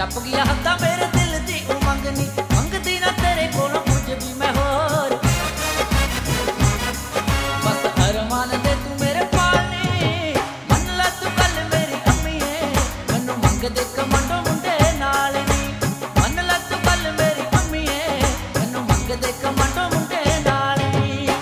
टप गया हदा मेरे दिल दी उमंग नी मंगदी ना तेरे कोलों कुछ भी मैं होर बस अरमान दे तू मेरे पालनी मन ला तू कल मेरी अम्मीए मैनू मंगदे कमांडो मुंडे नाल नी मन ला तू कल मेरी अम्मीए मैनू मंगदे कमांडो मुंडे नाल नी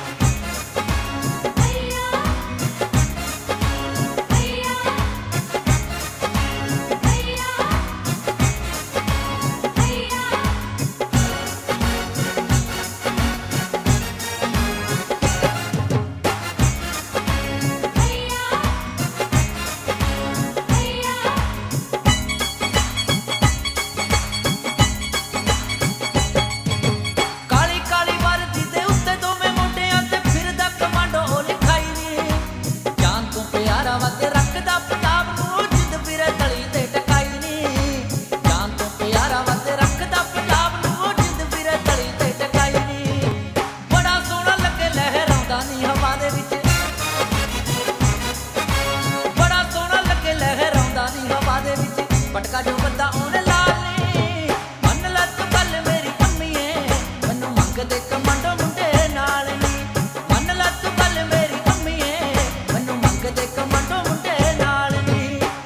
पटका जो बंदा ओने लाली मन ला तू कल मेरी अम्मीए मैनू मंगदे कमांडो मुंडे नाल नी मन ला तू कल मेरी अम्मीए मैनू मंगदे कमांडो मुंडे नाल नी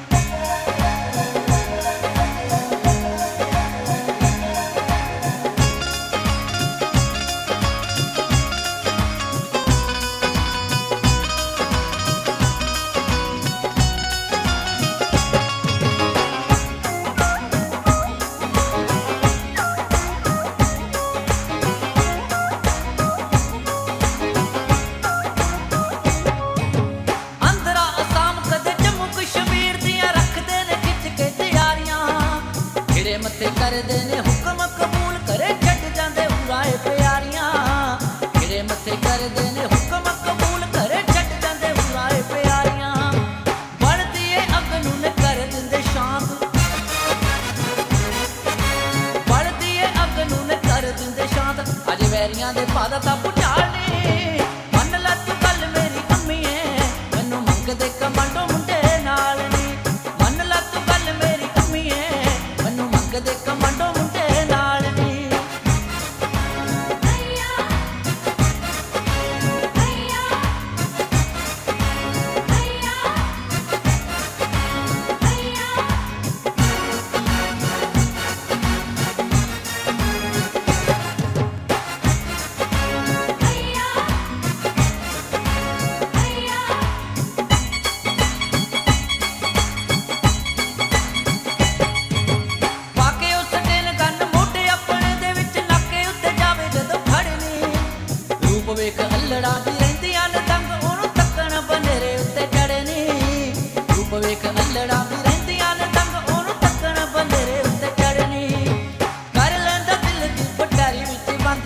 मत्थे करदे ने हुक्म कबूल करे छड्ड जांदे उराए प्यारियां मेरे मत्थे करदे ने हुक्म कबूल करे छड्ड जांदे उराए प्यारियां बढ़दी ए अग नूं ने कर दिंदे शांत बढ़दी ए अग नूं ने कर दिंदे शांत अज वैरियां दे पादा ता पुटाली मन ला तू कल मेरी अम्मीए मैनू मंगदे कमांडो मुंडे नाल नी मन ला तू कल मेरी अम्मीए मैनू मंगदे कमांडो मुंडे नाल नी वेख अल्लड़ा दी रहिंदियां ने तंग ओनू तक्कण बनेरे उत्ते चढ़े नी रूप वेख अल्लड़ा दी रहिंदियां ने तंग ओनू तक्कण बनेरे उत्ते चढ़े नी कर लैंदा दिल दी पटारी विच बंद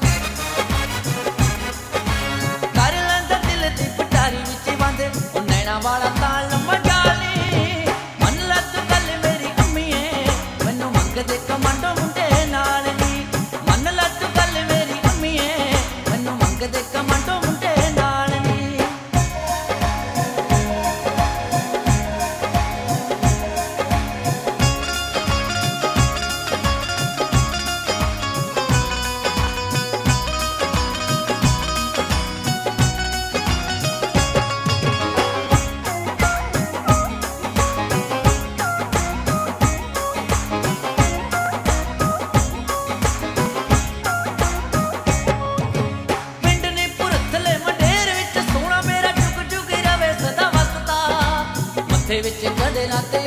कर लैंदा दिल दी पटारी विच बंद ओ नैना वाला ताल मजाली मन ला तू कल मेरी अम्मीए मैनू मंगदे कमांडो मुंडे नाल नी मन ला तू कल मेरी अम्मीए मंगदे कमांडो मुंडे नाल नी मत्थे विच कदे ना